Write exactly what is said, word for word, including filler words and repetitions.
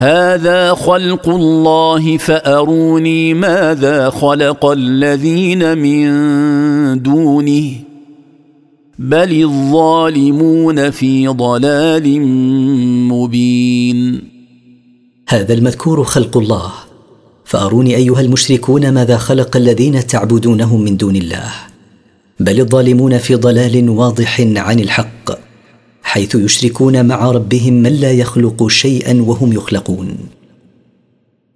هذا خلق الله فأروني ماذا خلق الذين من دونه بل الظالمون في ضلال مبين. هذا المذكور خلق الله، فأروني أيها المشركون ماذا خلق الذين تعبدونهم من دون الله، بل الظالمون في ضلال واضح عن الحق، حيث يشركون مع ربهم من لا يخلق شيئا وهم يخلقون.